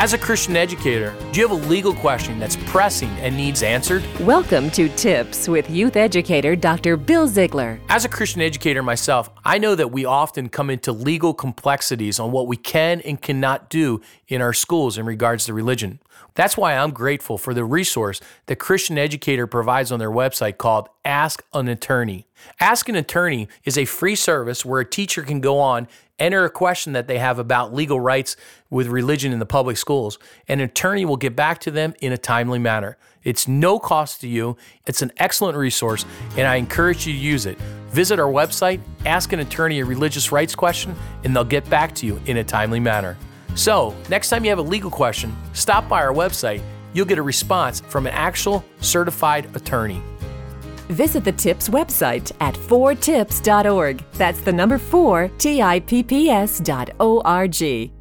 As a Christian educator, do you have a legal question that's pressing and needs answered? Welcome to Tips with youth educator Dr. Bill Ziegler. As a Christian educator myself, I know that we often come into legal complexities on what we can and cannot do in our schools in regards to religion. That's why I'm grateful for the resource that Christian Educator provides on their website called Ask an Attorney. Ask an Attorney is a free service where a teacher can go on, enter a question that they have about legal rights with religion in the public schools, and an attorney will get back to them in a timely manner. It's no cost to you. It's an excellent resource, and I encourage you to use it. Visit our website, ask an attorney a religious rights question, and they'll get back to you in a timely manner. So, next time you have a legal question, stop by our website. You'll get a response from an actual certified attorney. Visit the TIPS website at 4tips.org. That's the number 4, TIPPS.org.